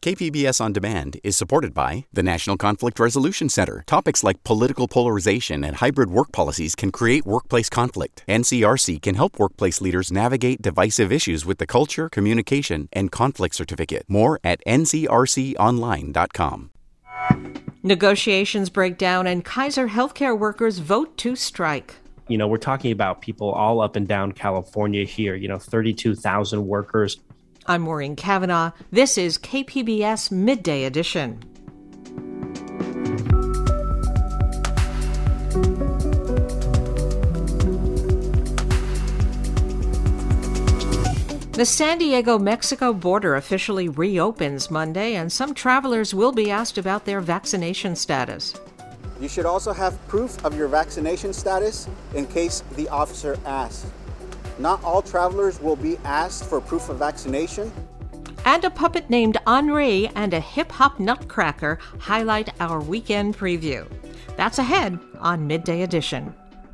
KPBS On Demand is supported by the National Conflict Resolution Center. Topics like political polarization and hybrid work policies can create workplace conflict. NCRC can help workplace leaders navigate divisive issues with the Culture, Communication, and Conflict Certificate. More at ncrconline.com. Negotiations break down and Kaiser healthcare workers vote to strike. You know, we're talking about people all up and down California here, 32,000 workers. I'm Maureen Cavanaugh. This is KPBS Midday Edition. The San Diego-Mexico border officially reopens Monday, and some travelers will be asked about their vaccination status. You should also have proof of your vaccination status in case the officer asks. Not all travelers will be asked for proof of vaccination. And a puppet named Henri and a hip-hop nutcracker highlight our weekend preview. That's ahead on Midday Edition.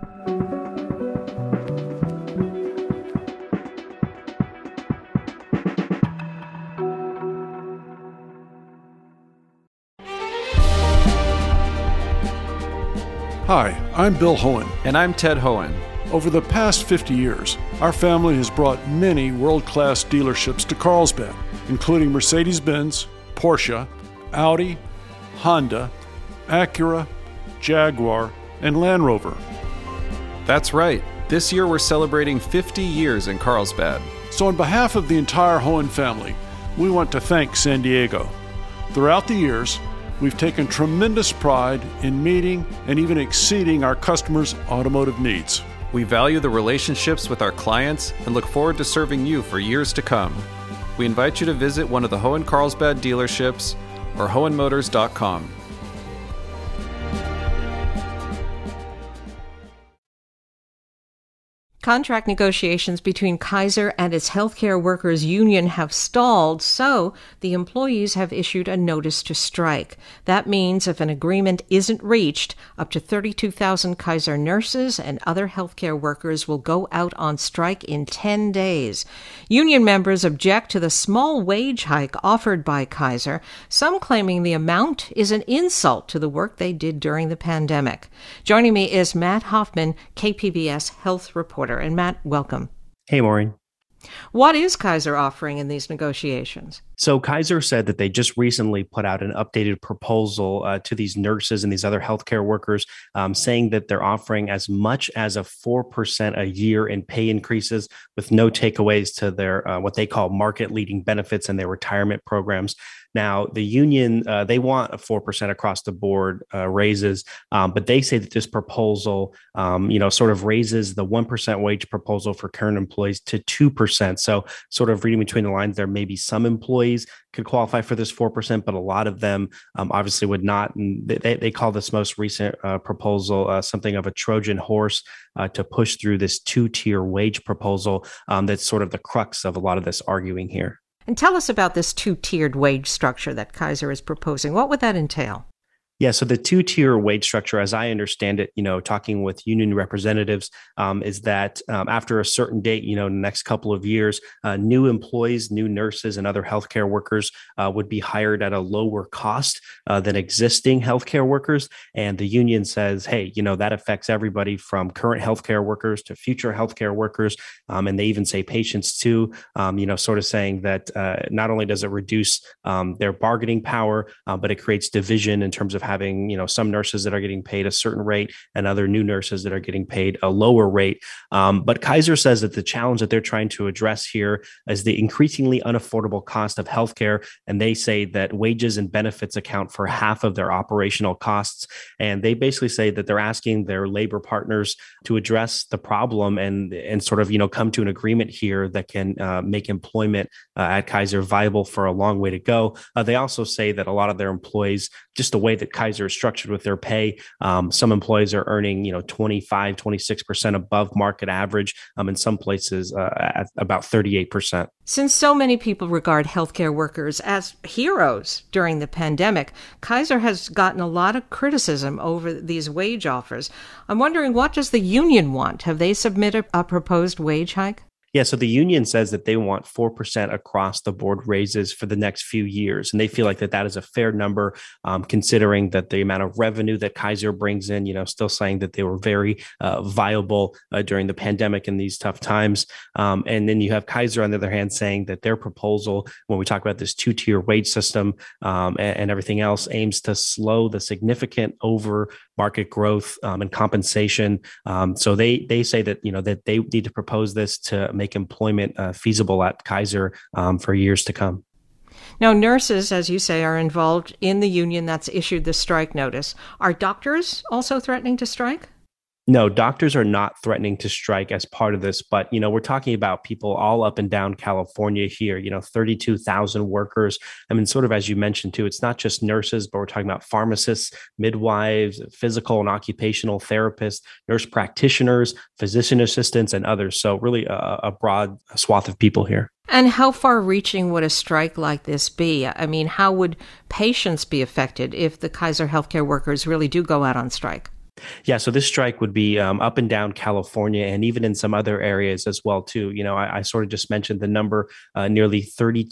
Hi, I'm Bill Hohen. And I'm Ted Hohen. Over the past 50 years, our family has brought many world-class dealerships to Carlsbad, including Mercedes-Benz, Porsche, Audi, Honda, Acura, Jaguar, and Land Rover. That's right. This year we're celebrating 50 years in Carlsbad. So on behalf of the entire Hohen family, we want to thank San Diego. Throughout the years, we've taken tremendous pride in meeting and even exceeding our customers' automotive needs. We value the relationships with our clients and look forward to serving you for years to come. We invite you to visit one of the Hohen Carlsbad dealerships or hohenmotors.com. Contract negotiations between Kaiser and its healthcare workers union have stalled, so the employees have issued a notice to strike. That means if an agreement isn't reached, up to 32,000 Kaiser nurses and other healthcare workers will go out on strike in 10 days. Union members object to the small wage hike offered by Kaiser, some claiming the amount is an insult to the work they did during the pandemic. Joining me is Matt Hoffman, KPBS health reporter. And Matt, welcome. Hey, Maureen. What is Kaiser offering in these negotiations? So Kaiser said that they just recently put out an updated proposal to these nurses and these other healthcare workers, saying that they're offering as much as a 4% a year in pay increases with no takeaways to their what they call market-leading benefits and their retirement programs. Now, the union, they want a 4% across the board raises, but they say that this proposal, sort of raises the 1% wage proposal for current employees to 2%. So sort of reading between the lines, there may be some employees could qualify for this 4%, but a lot of them obviously would not. And they call this most recent proposal something of a Trojan horse to push through this two-tier wage proposal. That's sort of the crux of a lot of this arguing here. And tell us about this two-tiered wage structure that Kaiser is proposing. What would that entail? Yeah, so the two-tier wage structure, as I understand it, talking with union representatives, is that after a certain date, in the next couple of years, new employees, new nurses, and other healthcare workers would be hired at a lower cost than existing healthcare workers. And the union says, hey, that affects everybody from current healthcare workers to future healthcare workers. And they even say patients too, sort of saying that not only does it reduce their bargaining power, but it creates division in terms of having, some nurses that are getting paid a certain rate and other new nurses that are getting paid a lower rate. But Kaiser says that the challenge that they're trying to address here is the increasingly unaffordable cost of healthcare. And they say that wages and benefits account for half of their operational costs. And they basically say that they're asking their labor partners to address the problem and sort of, come to an agreement here that can make employment at Kaiser viable for a long way to go. They also say that a lot of their employees, just the way that Kaiser is structured with their pay, some employees are earning, 25, 26% above market average. In some places at about 38%. Since so many people regard healthcare workers as heroes during the pandemic, Kaiser has gotten a lot of criticism over these wage offers. I'm wondering, what does the union want? Have they submitted a proposed wage hike? Yeah, so the union says that they want 4% across the board raises for the next few years. And they feel like that is a fair number, considering that the amount of revenue that Kaiser brings in, still saying that they were very viable during the pandemic in these tough times. And then you have Kaiser, on the other hand, saying that their proposal, when we talk about this two-tier wage system and everything else, aims to slow the significant over market growth and compensation. So they say that, that they need to propose this to make employment feasible at Kaiser for years to come. Now, nurses, as you say, are involved in the union that's issued the strike notice. Are doctors also threatening to strike? No, doctors are not threatening to strike as part of this, but we're talking about people all up and down California here, 32,000 workers. I mean, sort of as you mentioned too, it's not just nurses, but we're talking about pharmacists, midwives, physical and occupational therapists, nurse practitioners, physician assistants, and others. So really a broad swath of people here. And how far-reaching would a strike like this be? I mean, how would patients be affected if the Kaiser healthcare workers really do go out on strike? Yeah, so this strike would be up and down California and even in some other areas as well, too. I sort of just mentioned the number, nearly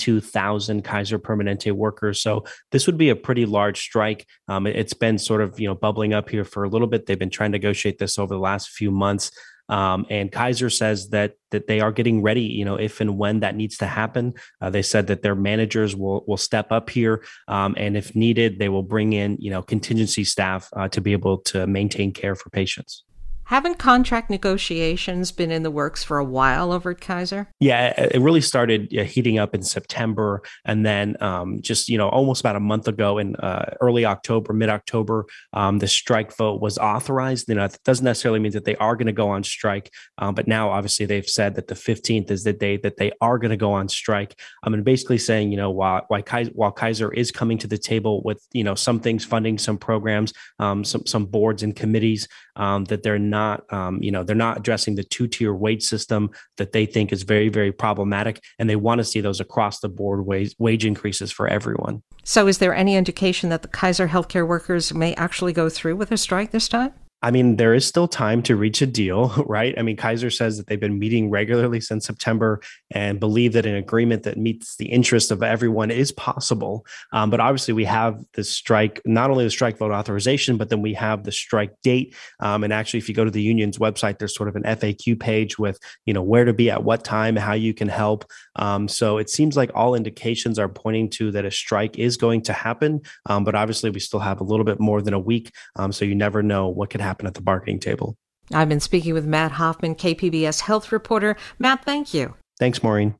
32,000 Kaiser Permanente workers. So this would be a pretty large strike. It's been sort of, bubbling up here for a little bit. They've been trying to negotiate this over the last few months. And Kaiser says that they are getting ready, if and when that needs to happen. They said that their managers will step up here, and if needed, they will bring in, contingency staff to be able to maintain care for patients. Haven't contract negotiations been in the works for a while over at Kaiser? Yeah, it really started heating up in September. And then just, almost about a month ago in early October, mid-October, the strike vote was authorized. It doesn't necessarily mean that they are going to go on strike. But now, obviously, they've said that the 15th is the day that they are going to go on strike. And basically saying, while Kaiser is coming to the table with, some things, funding some programs, some boards and committees, that they're not, they're not addressing the two-tier wage system that they think is very, very problematic. And they want to see those across the board wage increases for everyone. So is there any indication that the Kaiser healthcare workers may actually go through with a strike this time? I mean, there is still time to reach a deal, right? I mean, Kaiser says that they've been meeting regularly since September and believe that an agreement that meets the interest of everyone is possible. But obviously, we have the strike, not only the strike vote authorization, but then we have the strike date. And actually, if you go to the union's website, there's sort of an FAQ page with, where to be at what time, how you can help. So it seems like all indications are pointing to that a strike is going to happen. But obviously, we still have a little bit more than a week. So you never know what could happen at the bargaining table. I've been speaking with Matt Hoffman, KPBS health reporter. Matt, thank you. Thanks, Maureen.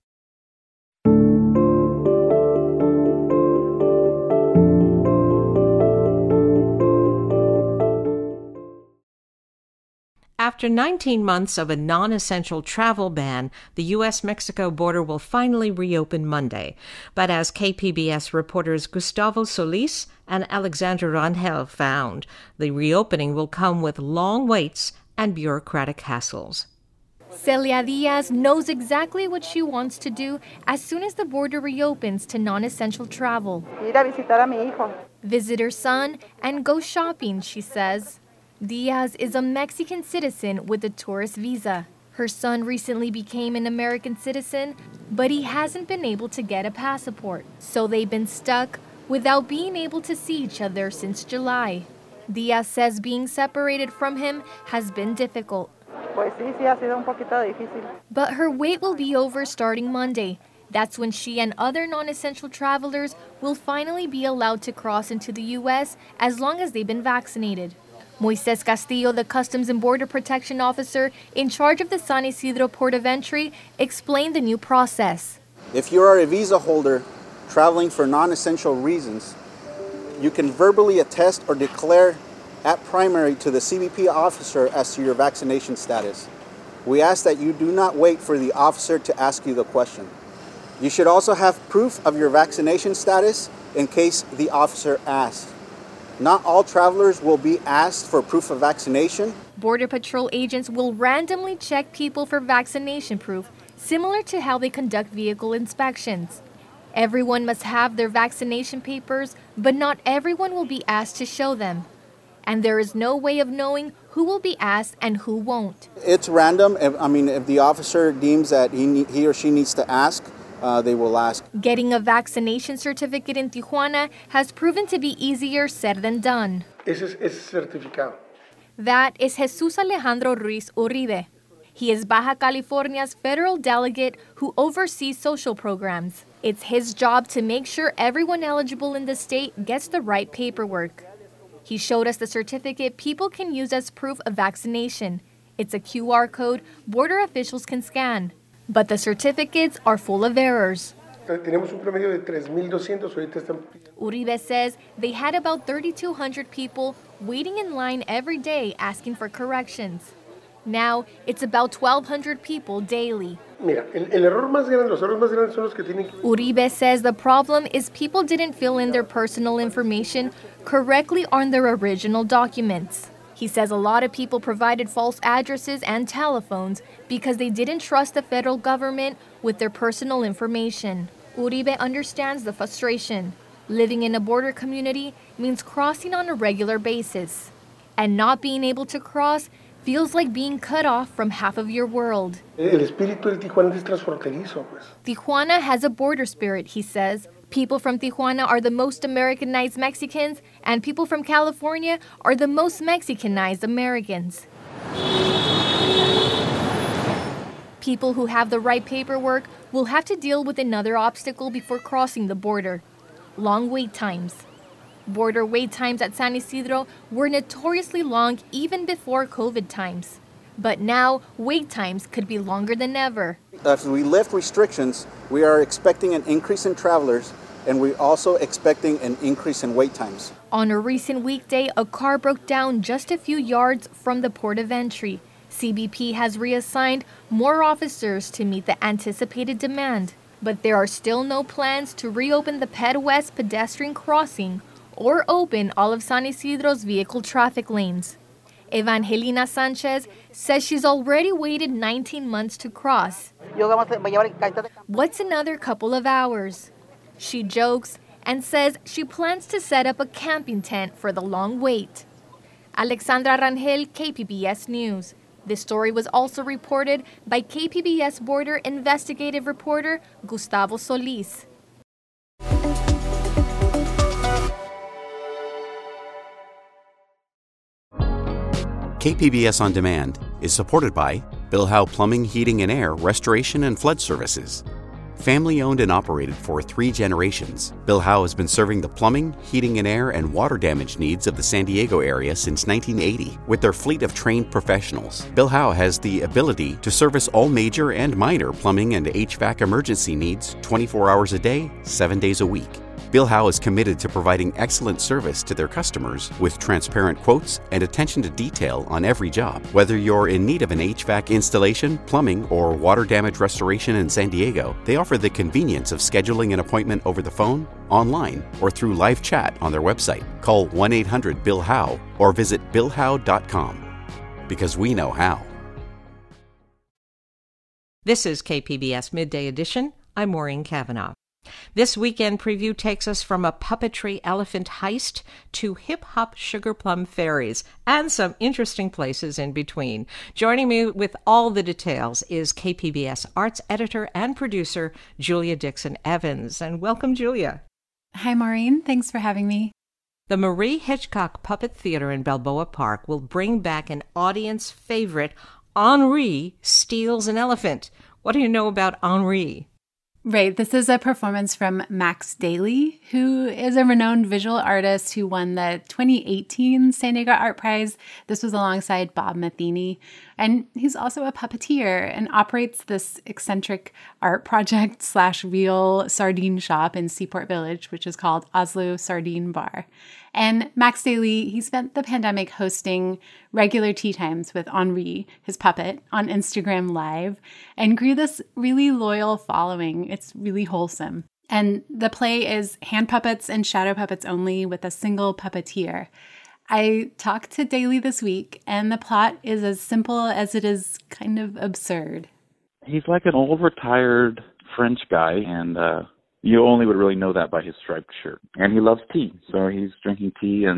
After 19 months of a non-essential travel ban, the U.S.-Mexico border will finally reopen Monday. But as KPBS reporters Gustavo Solis and Alexandra Rangel found, the reopening will come with long waits and bureaucratic hassles. Celia Diaz knows exactly what she wants to do as soon as the border reopens to non-essential travel. Ir a visitar a mi hijo. Visit her son and go shopping, she says. Diaz is a Mexican citizen with a tourist visa. Her son recently became an American citizen, but he hasn't been able to get a passport. So they've been stuck without being able to see each other since July. Diaz says being separated from him has been difficult. Pues sí, ha sido un poquito difícil. But her wait will be over starting Monday. That's when she and other non-essential travelers will finally be allowed to cross into the U.S. as long as they've been vaccinated. Moises Castillo, the Customs and Border Protection Officer in charge of the San Isidro Port of Entry, explained the new process. If you are a visa holder traveling for non-essential reasons, you can verbally attest or declare at primary to the CBP officer as to your vaccination status. We ask that you do not wait for the officer to ask you the question. You should also have proof of your vaccination status in case the officer asks. Not all travelers will be asked for proof of vaccination. Border Patrol agents will randomly check people for vaccination proof, similar to how they conduct vehicle inspections. Everyone must have their vaccination papers, but not everyone will be asked to show them. and there is no way of knowing who will be asked and who won't. It's random. If the officer deems that he or she needs to ask, they will ask. Getting a vaccination certificate in Tijuana has proven to be easier said than done. Ese certificado. That is Jesus Alejandro Ruiz Uribe. He is Baja California's federal delegate who oversees social programs. It's his job to make sure everyone eligible in the state gets the right paperwork. He showed us the certificate people can use as proof of vaccination. It's a QR code border officials can scan. But the certificates are full of errors. Tenemos un promedio de 3,200, ahorita están. Uribe says they had about 3,200 people waiting in line every day asking for corrections. Now, it's about 1,200 people daily. Mira, el error más grande, los errores más grandes son los que tienen que... Uribe says the problem is people didn't fill in their personal information correctly on their original documents. He says a lot of people provided false addresses and telephones because they didn't trust the federal government with their personal information. Uribe understands the frustration. Living in a border community means crossing on a regular basis. And not being able to cross feels like being cut off from half of your world. El espíritu del Tijuana es transfronterizo, pues. Tijuana has a border spirit, he says. People from Tijuana are the most Americanized Mexicans, and people from California are the most Mexicanized Americans. People who have the right paperwork will have to deal with another obstacle before crossing the border: long wait times. Border wait times at San Isidro were notoriously long even before COVID times. But now, wait times could be longer than ever. As we lift restrictions, we are expecting an increase in travelers, and we're also expecting an increase in wait times. On a recent weekday, a car broke down just a few yards from the port of entry. CBP has reassigned more officers to meet the anticipated demand. But there are still no plans to reopen the Ped West pedestrian crossing or open all of San Isidro's vehicle traffic lanes. Evangelina Sanchez says she's already waited 19 months to cross. What's another couple of hours? She jokes and says she plans to set up a camping tent for the long wait. Alexandra Rangel, KPBS News. This story was also reported by KPBS border investigative reporter Gustavo Solis. KPBS On Demand is supported by Bill Howe Plumbing, Heating and Air, Restoration and Flood Services. Family owned and operated for 3 generations, Bill Howe has been serving the plumbing, heating and air, and water damage needs of the San Diego area since 1980. With their fleet of trained professionals, Bill Howe has the ability to service all major and minor plumbing and HVAC emergency needs 24 hours a day, 7 days a week. Bill Howe is committed to providing excellent service to their customers with transparent quotes and attention to detail on every job. Whether you're in need of an HVAC installation, plumbing, or water damage restoration in San Diego, they offer the convenience of scheduling an appointment over the phone, online, or through live chat on their website. Call 1-800-BILL-HOWE or visit BillHowe.com. Because we know how. This is KPBS Midday Edition. I'm Maureen Cavanaugh. This weekend preview takes us from a puppetry elephant heist to hip-hop sugar plum fairies and some interesting places in between. Joining me with all the details is KPBS arts editor and producer Julia Dixon Evans. And welcome, Julia. Hi, Maureen. Thanks for having me. The Marie Hitchcock Puppet Theater in Balboa Park will bring back an audience favorite, Henri Steals an Elephant. What do you know about Henri? Right. This is a performance from Max Daly, who is a renowned visual artist who won the 2018 San Diego Art Prize. This was alongside Bob Matheny. And he's also a puppeteer and operates this eccentric art project / real sardine shop in Seaport Village, which is called Oslo Sardine Bar. And Max Daly, he spent the pandemic hosting regular tea times with Henri, his puppet, on Instagram Live and grew this really loyal following. It's really wholesome. And the play is hand puppets and shadow puppets only with a single puppeteer. I talked to Daly this week, and the plot is as simple as it is kind of absurd. He's like an old retired French guy, and you only would really know that by his striped shirt. And he loves tea, so he's drinking tea and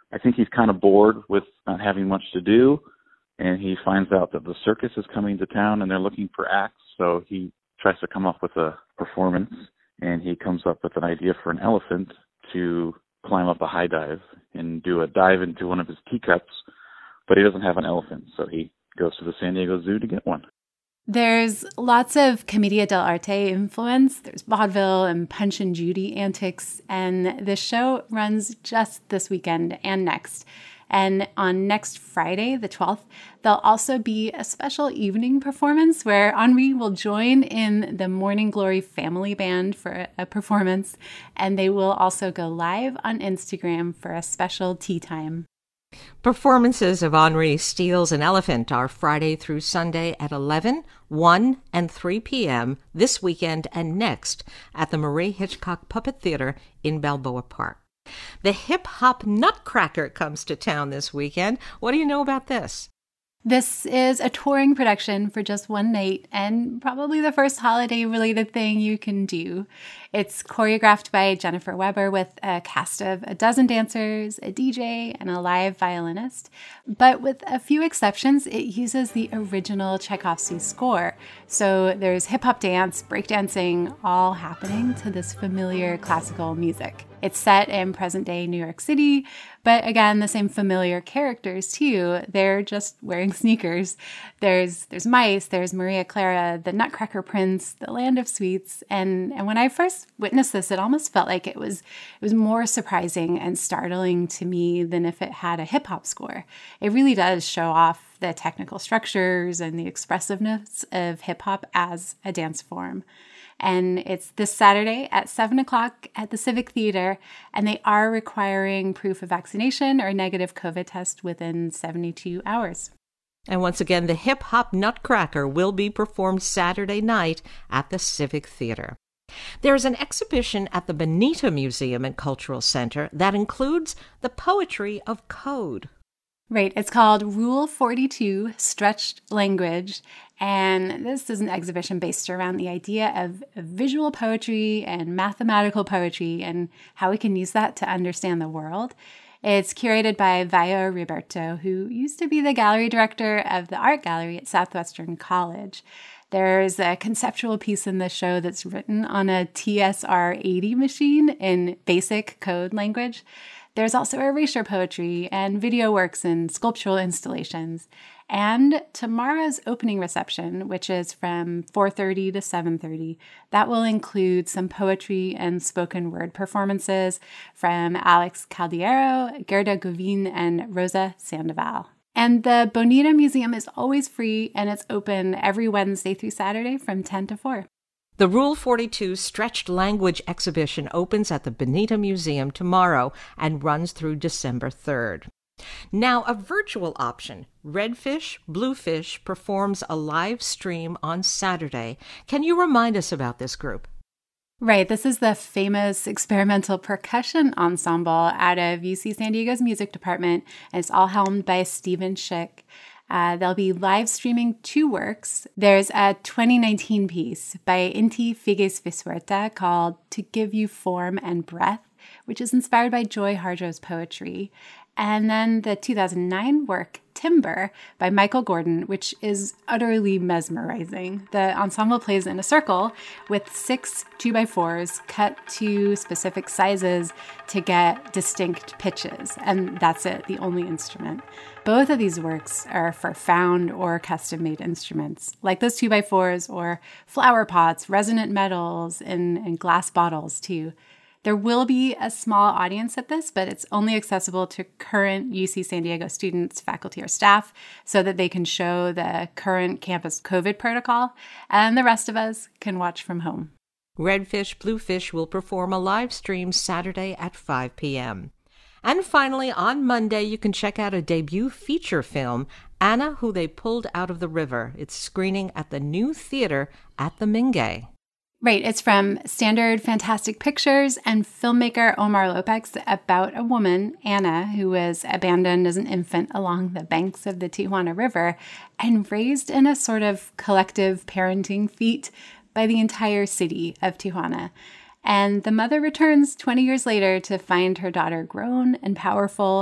I think he's kind of bored with not having much to do, and he finds out that the circus is coming to town and they're looking for acts, so he tries to come up with a performance, and he comes up with an idea for an elephant to climb up a high dive and do a dive into one of his teacups, but he doesn't have an elephant, so he goes to the San Diego Zoo to get one. There's lots of Commedia dell'arte influence. There's vaudeville and Punch and Judy antics, and the show runs just this weekend and next. And on next Friday, the 12th, there'll also be a special evening performance where Henri will join in the Morning Glory Family Band for a performance, and they will also go live on Instagram for a special tea time. Performances of Henri Steals an Elephant are Friday through Sunday at 11, 1, and 3 p.m. this weekend and next at the Marie Hitchcock Puppet Theater in Balboa Park. The Hip Hop Nutcracker comes to town this weekend. What do you know about this? This is a touring production for just one night and probably the first holiday-related thing you can do. It's choreographed by Jennifer Weber with a cast of a dozen dancers, a DJ, and a live violinist. But with a few exceptions, it uses the original Tchaikovsky score. So there's hip-hop dance, breakdancing, all happening to this familiar classical music. It's set in present-day New York City, but again, the same familiar characters too. They're just wearing sneakers. There's mice, there's Maria Clara, the Nutcracker Prince, the Land of Sweets, and when I first witnessed this, it almost felt like it was more surprising and startling to me than if it had a hip-hop score. It really does show off the technical structures and the expressiveness of hip-hop as a dance form. And it's this Saturday at 7 o'clock at the Civic Theater, and they are requiring proof of vaccination or negative COVID test within 72 hours. And once again, the Hip Hop Nutcracker will be performed Saturday night at the Civic Theater. There's an exhibition at the Bonita Museum and Cultural Center that includes the poetry of code. Right. It's called Rule 42, Stretched Language. And this is an exhibition based around the idea of visual poetry and mathematical poetry and how we can use that to understand the world. It's curated by Vaio Roberto, who used to be the gallery director of the art gallery at Southwestern College. There's a conceptual piece in the show that's written on a TSR-80 machine in basic code language. There's also erasure poetry and video works and sculptural installations. And tomorrow's opening reception, which is from 4:30 to 7:30, that will include some poetry and spoken word performances from Alex Caldiero, Gerda Govin, and Rosa Sandoval. And the Bonita Museum is always free, and it's open every Wednesday through Saturday from 10 to 4. The Rule 42 Stretched Language exhibition opens at the Bonita Museum tomorrow and runs through December 3rd. Now, a virtual option. Redfish Bluefish performs a live stream on Saturday. Can you remind us about this group? Right. This is the famous experimental percussion ensemble out of UC San Diego's music department, and it's all helmed by Stephen Schick. They'll be live streaming 2 works. There's a 2019 piece by Inti Figues Visuerta called To Give You Form and Breath, which is inspired by Joy Harjo's poetry. And then the 2009 work, Timber, by Michael Gordon, which is utterly mesmerizing. The ensemble plays in a circle with 6 2x4s cut to specific sizes to get distinct pitches. And that's it, the only instrument. Both of these works are for found or custom-made instruments, like those 2x4s or flower pots, resonant metals, and glass bottles, too. There will be a small audience at this, but it's only accessible to current UC San Diego students, faculty, or staff so that they can show the current campus COVID protocol, and the rest of us can watch from home. Redfish Bluefish will perform a live stream Saturday at 5 p.m. And finally, on Monday, you can check out a debut feature film, Anna, Who They Pulled Out of the River. It's screening at the New Theater at the Mingay. Right. It's from Standard Fantastic Pictures and filmmaker Omar Lopez about a woman, Anna, who was abandoned as an infant along the banks of the Tijuana River and raised in a sort of collective parenting feat by the entire city of Tijuana. And the mother returns 20 years later to find her daughter grown and powerful,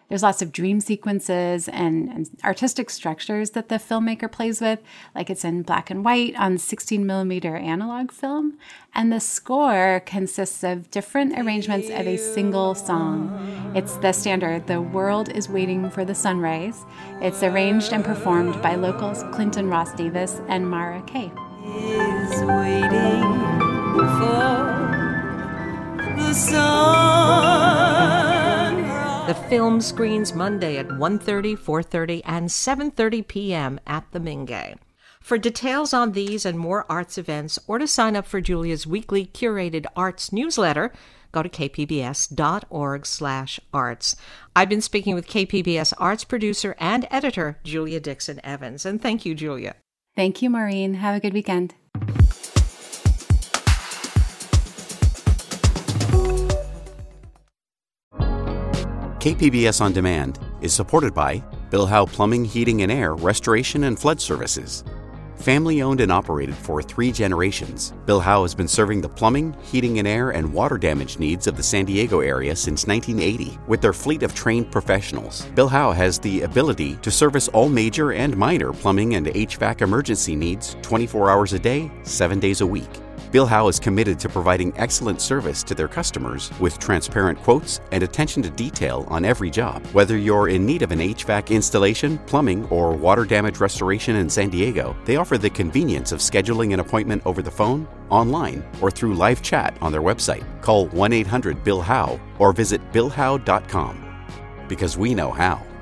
There's lots of dream sequences and artistic structures that the filmmaker plays with, like it's in black and white on 16mm analog film. And the score consists of different arrangements of a single song. It's the standard, "The World is Waiting for the Sunrise." It's arranged and performed by locals Clinton Ross Davis and Mara Kay. Is waiting for the sun. The film screens Monday at 1:30, 4:30, and 7:30 p.m. at the Mingay. For details on these and more arts events, or to sign up for Julia's weekly curated arts newsletter, go to kpbs.org/arts. I've been speaking with KPBS arts producer and editor, Julia Dixon Evans. And thank you, Julia. Thank you, Maureen. Have a good weekend. KPBS On Demand is supported by Bill Howe Plumbing, Heating and Air, Restoration and Flood Services. Family owned and operated for 3 generations, Bill Howe has been serving the plumbing, heating and air, and water damage needs of the San Diego area since 1980. With their fleet of trained professionals, Bill Howe has the ability to service all major and minor plumbing and HVAC emergency needs 24 hours a day, 7 days a week. Bill Howe is committed to providing excellent service to their customers with transparent quotes and attention to detail on every job. Whether you're in need of an HVAC installation, plumbing, or water damage restoration in San Diego, they offer the convenience of scheduling an appointment over the phone, online, or through live chat on their website. Call 1-800-BILL-HOWE or visit BillHowe.com. Because we know how.